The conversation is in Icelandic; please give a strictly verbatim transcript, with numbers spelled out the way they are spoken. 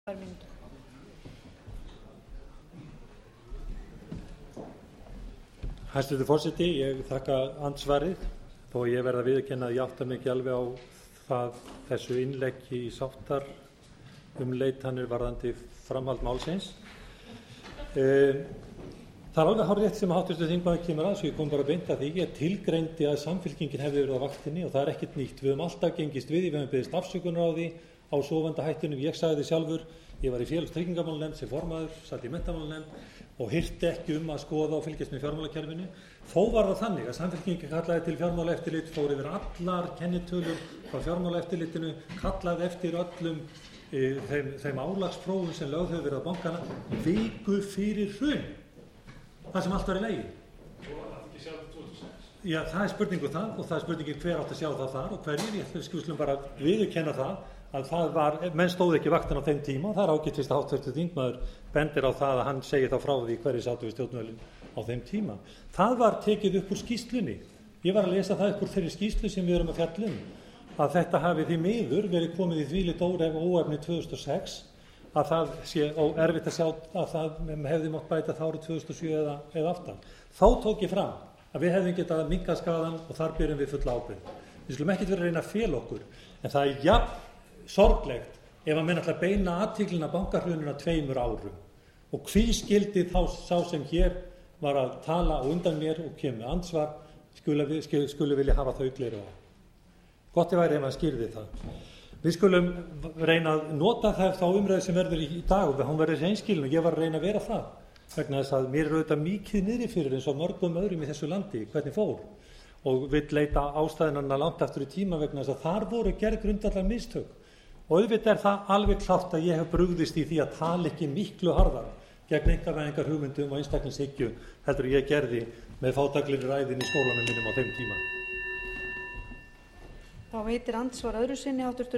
Hæstvirtur forseti, ég þakka andsvarið þó ég verð að viðurkenna að ég átta mig ekki alveg á það, þessu innleggi í sáttarumleitanir varðandi framhald málsins. Það er alveg hárrétt sem háttvirtur þingmaður kemur að, svo ég kom bara beint að því. Ég tilgreindi að Samfylkingin hefði verið á vaktinni og það er ekkert nýtt. Við höfum alltaf gengist við, við höfum beðist afsökunar á því á sofandahættunum. Ég sagði því sjálfur, ég var í félags- og tryggingamálanefnd sem formaður, satt í menntamálanefnd og hirti ekki um að skoða og fylgjast með fjármálakerfinu. Þó var það þannig að Samfylkingin kallaði til fjármálaeftirlit, fór yfir allar kennitölur frá fjármálaeftirlitinu, kallaði eftir öllum e, þeim, þeim álagsprófum sem lögð hefur verið á bankana viku fyrir hrun, það sem allt var í lagi. Já, það er spurningu það og það er spurningin hver átt að sjá það þar og hverjir. Ég skulum bara viðurkenna það að það var, menn stóð ekki vaktin á þeim tíma og það er ágætt fyrst að háttvirtur þingmaður bendir á það að hann segir þá frá því hverjir sátu við stjórnvölinn á þeim tíma. Það var tekið upp úr skýrslunni. Ég var að lesa það upp úr þeirri skýrslu sem við erum að fjalla um, að þetta hafi því miður verið komið í þvílíkt óefni tvö þúsund og sex að það sé erfitt að sjá að það hefði mátt bæta það árið tvö þúsund og sjö eða, eða aftan. Þá tók ég fram að við hefðum getað minnkað skaðann og þar byrjum við fulla ábyrgð. Við skulum ekkert vera að reyna að fela okkur, en það er jafn sorglegt ef að menn ætla að beina athyglinni að bankahruninu tveimur árum. Og hví skyldi þá sá sem hér var að tala á undan mér og kemur með ansvar skuli, skuli, skuli vilja hafa þau gleru á. Gott ef væri ef maður skýrði það. Við skulum reyna að nota það þá umræðu sem verður í dag og hún verður hreinskilin og ég var að reyna að vera það vegna þess að mér er auðvitað mikið niðri fyrir eins og mörgum öðrum í þessu landi hvernig fór og vill leita ástæðinanna langt aftur í tíma vegna þess að þar voru gerð grundvallar mistök og auðvitað er það alveg klárt að ég hef brugðist í því að tala ekki miklu harðar gegn einkavæðingar hugmyndum og einstaklingshyggju heldur ég gerði með fátæklegri ræðin í skólanum mínum á þeim tíma. Þá veitir andsvar öðru sinni háttvirtur